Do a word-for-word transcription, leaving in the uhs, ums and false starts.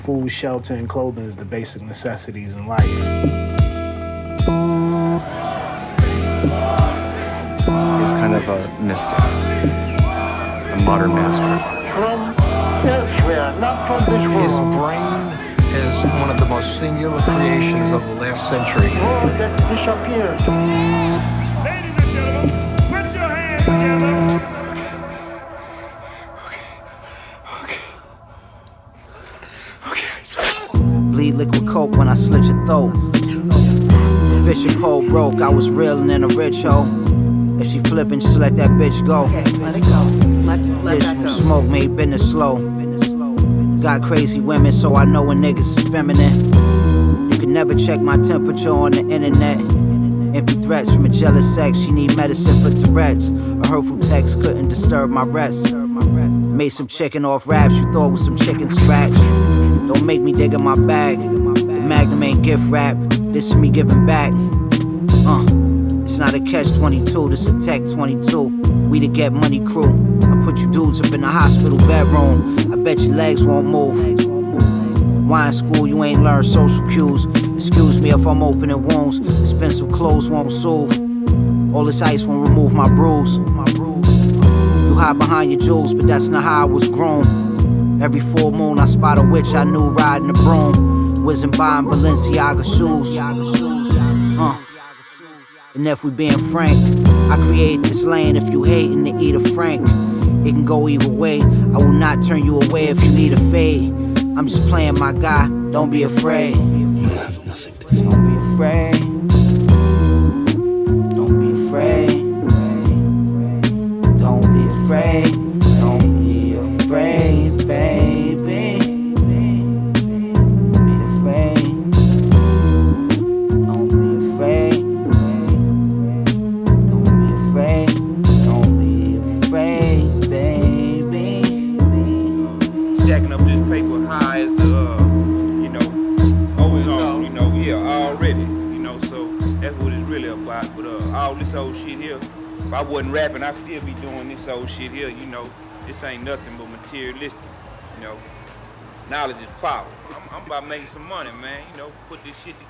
Food, shelter, and clothing is the basic necessities in life. He's kind of a mystic, a modern master. From elsewhere, not from this world. His brain is one of the most singular creations of the last century. World that disappeared. Ladies and gentlemen, put your hands together. Bleed liquid coke when I slit your throat. The fishing pole broke, I was reeling in a rich hoe. If she flippin', just let that bitch go. Okay, let it go. Let, let Dish that from go. smoke, made business slow. Got crazy women, so I know when niggas is feminine. You can never check my temperature on the internet. Empty threats from a jealous ex, she need medicine for Tourette's. A hurtful text couldn't disturb my rest. Made some chicken off raps, you thought was some chicken scratch. Don't make me dig in my bag. The Magnum ain't gift wrap, this is me giving back. Uh, it's not a catch twenty-two, this a tech twenty-two. We the get money crew. I put you dudes up in the hospital bedroom. I bet your legs won't move. Wine school, you ain't learned social cues. Excuse me if I'm opening wounds. Expensive clothes won't soothe. All this ice won't remove my bruise. You hide behind your jewels, but that's not how I was grown. Every full moon I spot a witch I knew riding a broom. Wasn't buying Balenciaga shoes. Uh. And if we being frank, I create this lane if you hating to eat a frank. It can go either way. I will not turn you away if you need a fade. I'm just playing my guy, don't be afraid. You have nothing to say. Don't be afraid. Don't be afraid. Don't be afraid. Don't be afraid, baby. Don't be afraid. Don't be afraid. Don't be afraid. Don't be afraid, baby. Stacking up this paper high as the, uh, you know, always on, you know, yeah, already, you know, so that's what it's really about. But uh, all this old shit here, if I wasn't rapping, I'd still be doing this old shit here, you know. This ain't nothing but materialistic, you know. Knowledge is power. I'm, I'm about making some money, man, you know, put this shit together.